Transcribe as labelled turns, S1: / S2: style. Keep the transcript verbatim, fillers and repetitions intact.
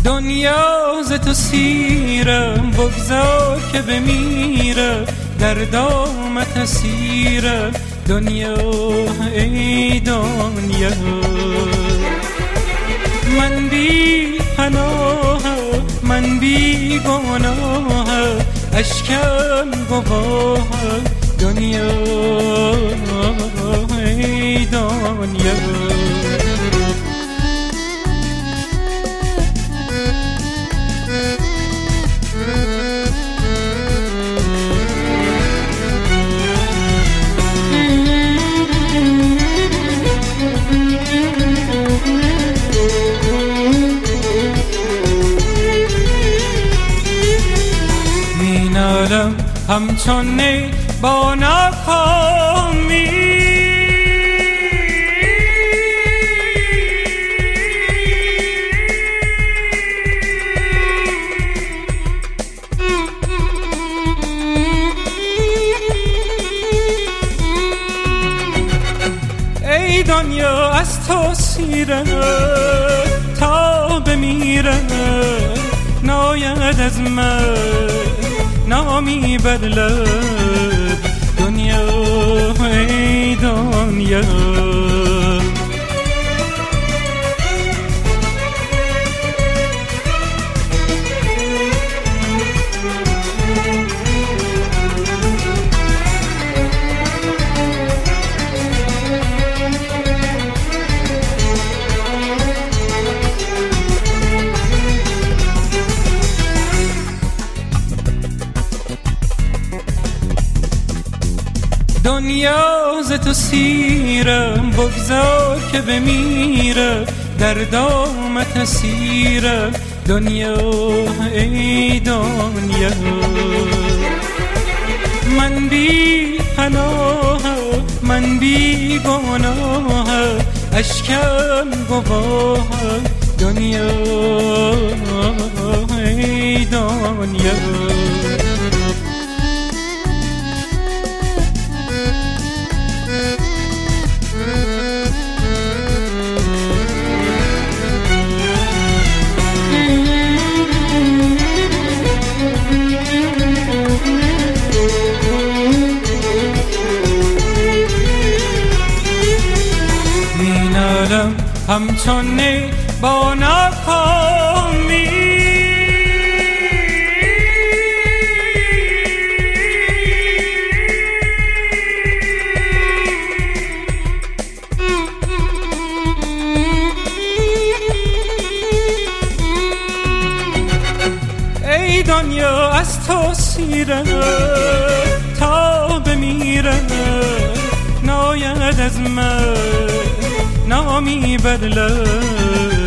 S1: دنیا ز تو سیرم بگذار که بمیرم، در دامت اسیرم دنیا ای دنیا. من بی پناهم، من بی گناهم، اشکم گواهم دنیا ای دنیا. مینالم همچون نی با ناکامی، ای دنیا از تو سیرم تا بمیرم، ناید از من نامی بر لب دنیا ای دنیا. دنیا ز تو سیرم بگذار که بمیرم، در دامت اسیرم دنیا ای دنیا. من بی پناهم، من بی گناهم، اشکم گواهم دنیا ای دنیا. مینالم همچون نی با ناکامی، ای دنیا از تو سیرم تا بمیرم، ناید از من نامی بر لب